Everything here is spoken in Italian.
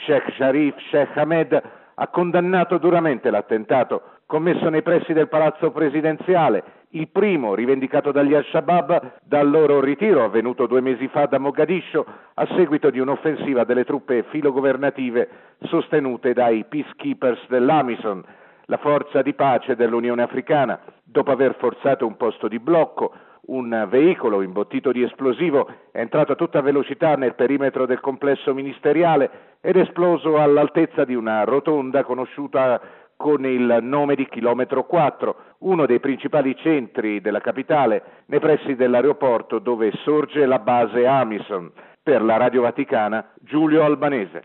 Sheikh Sharif Sheikh Ahmed ha condannato duramente l'attentato commesso nei pressi del palazzo presidenziale, il primo rivendicato dagli Al-Shabaab dal loro ritiro avvenuto 2 mesi fa da Mogadiscio a seguito di un'offensiva delle truppe filogovernative sostenute dai peacekeepers dell'Amison, la forza di pace dell'Unione Africana. Dopo aver forzato un posto di blocco, un veicolo imbottito di esplosivo è entrato a tutta velocità nel perimetro del complesso ministeriale ed è esploso all'altezza di una rotonda conosciuta con il nome di Chilometro 4, uno dei principali centri della capitale, nei pressi dell'aeroporto dove sorge la base Amison. Per la Radio Vaticana, Giulio Albanese.